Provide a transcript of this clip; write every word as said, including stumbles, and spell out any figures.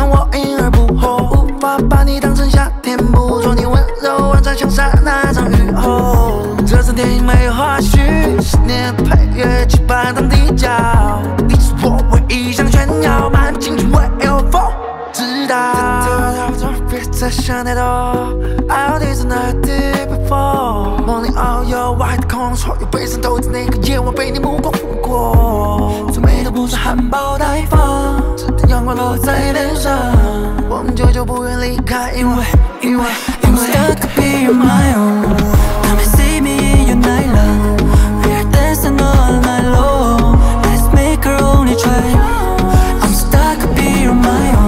让我因而不惑，无法把你当成夏天，捕捉你温柔万丈像刹那场雨后。这次电影没有花絮，十年的配乐期盼当地角，你是我唯一想炫耀，满青春为有否知道？别再想太多 ，I'll do something I did before。梦里遨游，外的空，所有悲伤都在那个夜晚被你目光拂过。最美的不是含苞待放，直到阳光落在脸上，我们久久不愿离开，因为因为因为 stuck to be on my own。Come and see me in your night long。We are dancing all night long。Let's make our only try。I'm stuck to be on my own。